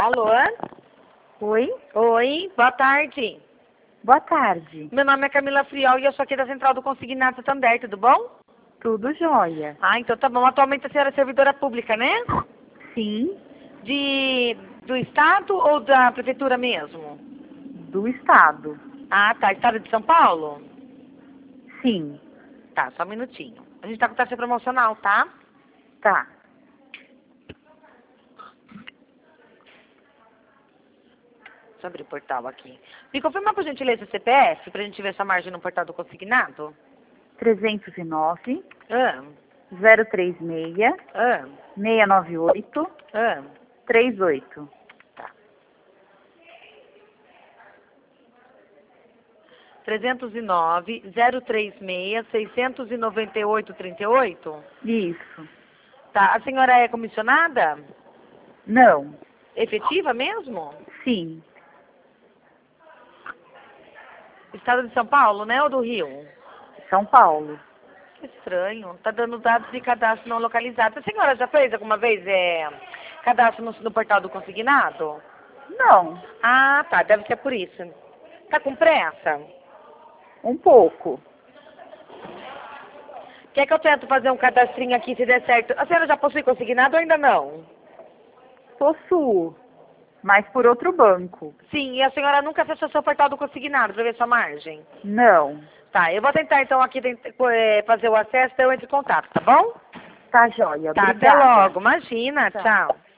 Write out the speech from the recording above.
Alô? Oi? Oi, boa tarde. Boa tarde. Meu nome é Camila Friol e eu sou aqui da Central do Consignado Santander, tudo bom? Tudo jóia? Ah, então tá bom. Atualmente a senhora é servidora pública, né? Sim, Do Estado ou da Prefeitura mesmo? do estado. Ah, tá. Estado de São Paulo? Sim, Tá, só um minutinho. A gente tá com taxa promocional, tá? tá. Deixa eu abrir o portal aqui. Me confirma, por gentileza, o CPF pra gente ver essa margem no portal do consignado? 309 Ah, 036 ah, 698 ah. 38. Tá. 309-036-698-38? Isso. Tá. A senhora é comissionada? Não. Efetiva mesmo? Sim. Estado de São Paulo, né? Ou do Rio? São Paulo. Que estranho. Tá dando dados de cadastro não localizado. A senhora já fez alguma vez cadastro no portal do consignado? Não. Ah, tá. Deve ser por isso. Tá com pressa? Um pouco. Quer que eu tento fazer um cadastrinho aqui se der certo? A senhora já possui consignado ou ainda não? Possuo, mas por outro banco. Sim, e a senhora nunca acessou seu portal do consignado para ver sua margem? Não. Tá, eu vou tentar então aqui fazer o acesso, então eu entro em contato, tá bom? Tá jóia. Tá, até Obrigada. logo. Imagina, Tá. tchau.